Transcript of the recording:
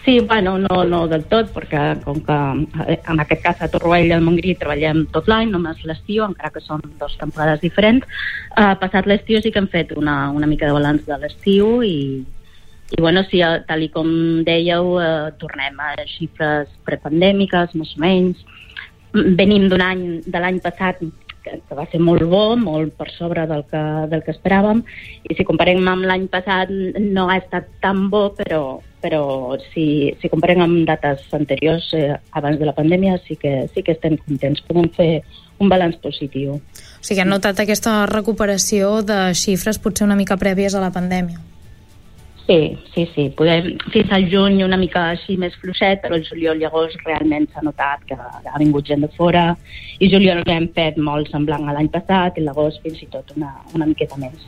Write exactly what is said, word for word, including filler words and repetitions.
Sí, bueno, no, no del tot, perquè com que en aquest cas a Torroella del Montgrí treballem tot l'any, només l'estiu, encara que són dues temporades diferents. Uh, passat l'estiu sí que hem fet una, una mica de balanç de l'estiu i, i bueno, sí, tal i com dèieu, uh, tornem a xifres prepandèmiques, més o menys. Venim d'un any, de l'any passat, que, que va ser molt bo, molt per sobre del que, del que esperàvem, i si comparem amb l'any passat no ha estat tan bo, però, però si, si comparem amb dates anteriors, eh, abans de la pandèmia, sí que, sí que estem contents, podem fer un balanç positiu. O sigui, han notat aquesta recuperació de xifres potser una mica prèvies a la pandèmia. Sí, sí, sí. Podem, fins al juny una mica així més fluixet, però el juliol i agost realment s'ha notat que ha vingut gent de fora, i juliol hem fet molt semblant a l'any passat, i l'agost fins i tot una, una miqueta més.